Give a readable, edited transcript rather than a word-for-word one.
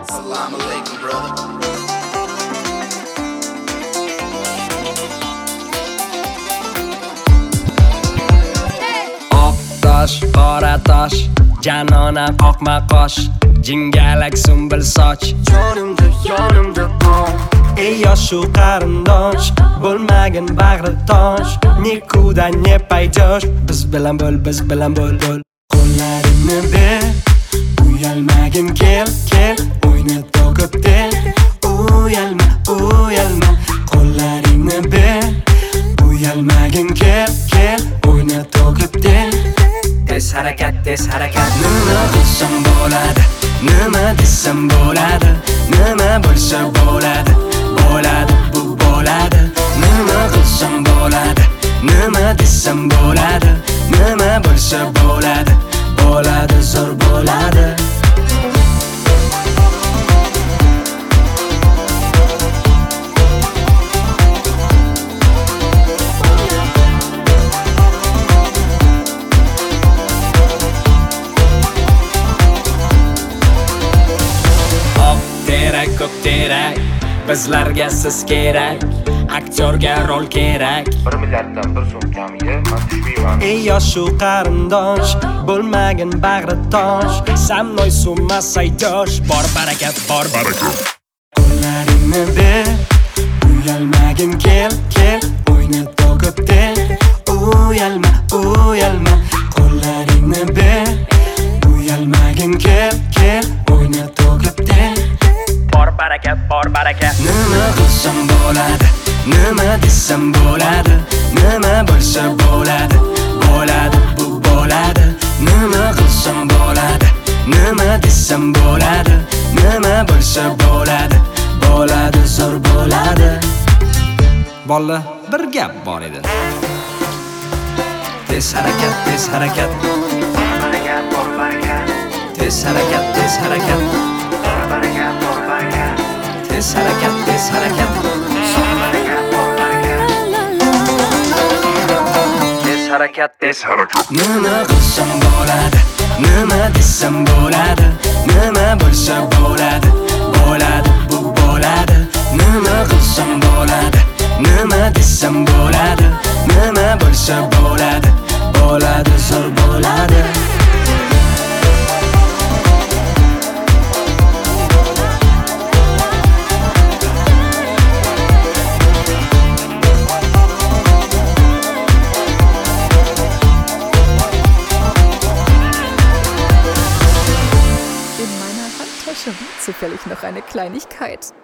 Assalamu alaikum, brother. Tosh, qora tosh, janonam oqma qosh, jingalak sumbul soch, yonimda qon. Ey yoshu qarindosh, bo'lmagin bag'ri tosh, ne kuda ne paydosh, biz bilan bo'l, biz bilan bo'l. Qo'llaringni ber, uyalmagin kel, o'yna to'kib der, uyalma. Qo'llaringni ber, uyalmagin kel, o'yna to'kib der. Tez harakat, nima qilsam bo'ladi, nima desam bo'ladi, nima bo'lsa bo'ladi, bu bo'ladi. Nima qilsam bo'ladi, nima desam bo'ladi, nima bo'lsa bo'ladi, zo'r bo'ladi. Ko'p terak, bizlarga siz kerak, aktyorga rol kerak. 1 milliarddan 1 so'm kamiga men tushmayman. Ey yoshu qarindosh, bo'lmagin bag'ri tosh, samnoy summa saydosh, bor barakat. Qo'llaringni ber, uyalmagin kel, o'yna to'kib der, uyalma. Qo'llaringni ber, uyalmagin kel, o'yna to'kib der. Bor barakat. Nima qilsam bo'ladi, nima desam bo'ladi, nima bo'lsa bo'ladi, bu bo'ladi. Nima qilsam bo'ladi, nima desam bo'ladi, nima bo'lsa bo'ladi, zo'r bo'ladi. Bolla, bir gap bor edi. Tez harakat. Bor barakat. Tez harakat. Bor barakat. Tez harakat. Tez harakat. Nima qilsam bo'ladi, nima desam bo'ladi, nima bo'lsa bo'ladi, bu bo'ladi. Nima qilsam bo'ladi, nima desam bo'ladi, nima bo'lsa bo'ladi, zo'r bo'ladi. Zufällig noch eine Kleinigkeit.